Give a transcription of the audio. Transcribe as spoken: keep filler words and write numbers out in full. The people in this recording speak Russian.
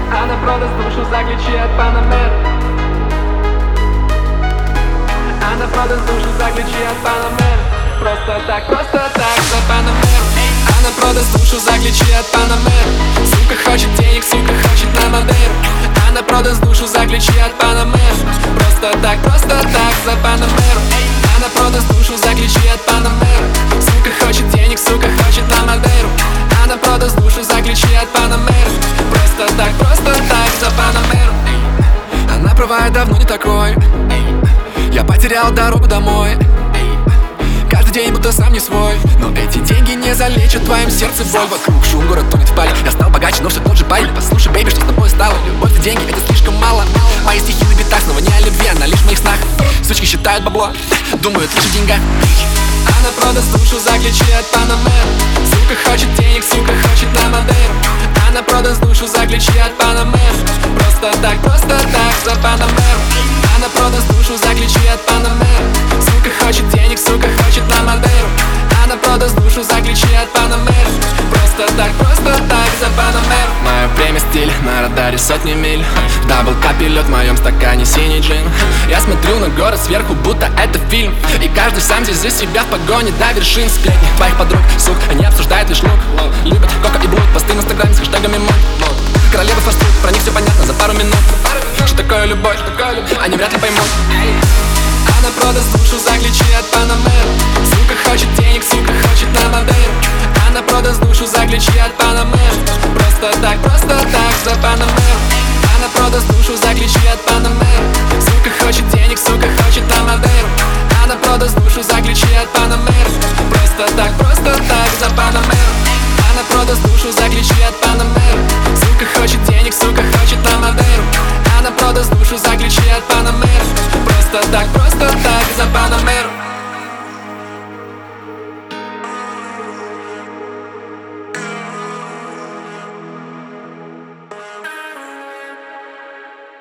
Она продаст душу за ключи от Панамер. Она продаст душу за ключи от Панамер. Просто так, просто так за Панамер. Она продаст душу за ключи от Панамер. Сука хочет денег, сука хочет на Мадейру. Она продаст душу за ключи от Панамер. Просто так, просто так за Панамеру. Она продаст душу за ключи от Панамера. Сука хочет денег, сука хочет на Мадейру. Она продаст душу за ключи от Панамера. Просто так, просто так за Панамеру. Она права, я давно не такой. Я потерял дорогу домой. Каждый день будто сам не свой. Но эти деньги не залечат в твоем сердце боль. Вокруг шум, город тонет в пале. Я стал богаче, но все тот же парень. Послушай, бэйби, что с тобой стало? Любовь и деньги, это слишком мало. Мои стихи на битах снова не о любви, а лишь моих снах. Сучки считают бабло, думают лишь о деньгах. Она продаст душу за ключи от Панамера. Сука хочет денег, сука хочет на Мадейру. Она продаст душу за ключи от Панамера. Просто так, просто так за Панамеру. Она продаст душу за ключи от Панамера. Сука хочет денег, сука хочет на Мадейру. Она продаст душу за ключи от Панамера. Просто так, просто так за Панамеру. Мое время стиль, на радаре сотни миль. В даблкапе лед, в моем стакане синий джин. Я смотрю на город сверху, будто это фильм. И каждый сам здесь за себя в погоне до вершин. Сплетни твоих подруг, сук, они обсуждают лишь лук. Любят кока и блуд, посты в инстаграме с хэштегами мод. Королева фастфуд, про них все понятно за пару минут. Что такое любовь, они вряд ли поймут. Она продаст душу за ключи от Панамера. Сука хочет денег, сука хочет на Мадейру. Она продаст душу за ключи от Панамера. Просто так, просто так за Панамеру. Она продаст душу за ключи от Панамера. Сука хочет денег, сука хочет на Мадейру. Она продаст душу за ключи от Панамера. Просто так, просто так за Панамеру. Она продаст душу за ключи от Панамера.